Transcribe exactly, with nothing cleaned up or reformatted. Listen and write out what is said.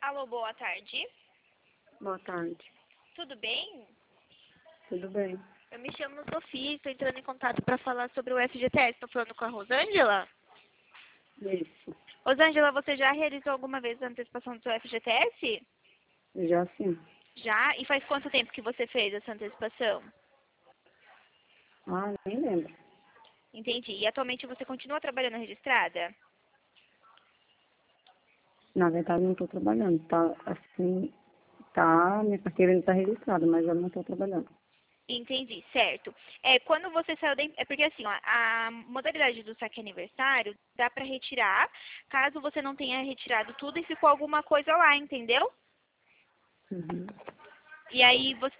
Alô, boa tarde. Boa tarde. Tudo bem? Tudo bem? Eu me chamo Sofia e estou entrando em contato para falar sobre o F G T S. Estou falando com a Rosângela? Isso. Rosângela, você já realizou alguma vez a antecipação do seu F G T S? Já sim. Já? E faz quanto tempo que você fez essa antecipação? Ah, nem lembro. Entendi. E atualmente você continua trabalhando registrada? Na verdade, não estou trabalhando. Tá assim, tá, minha carteira ainda está registrada, mas eu não estou trabalhando. Entendi, certo. É, quando você saiu da... em- É porque assim, ó, a modalidade do saque aniversário dá para retirar, caso você não tenha retirado tudo e ficou alguma coisa lá, entendeu? Uhum. E aí você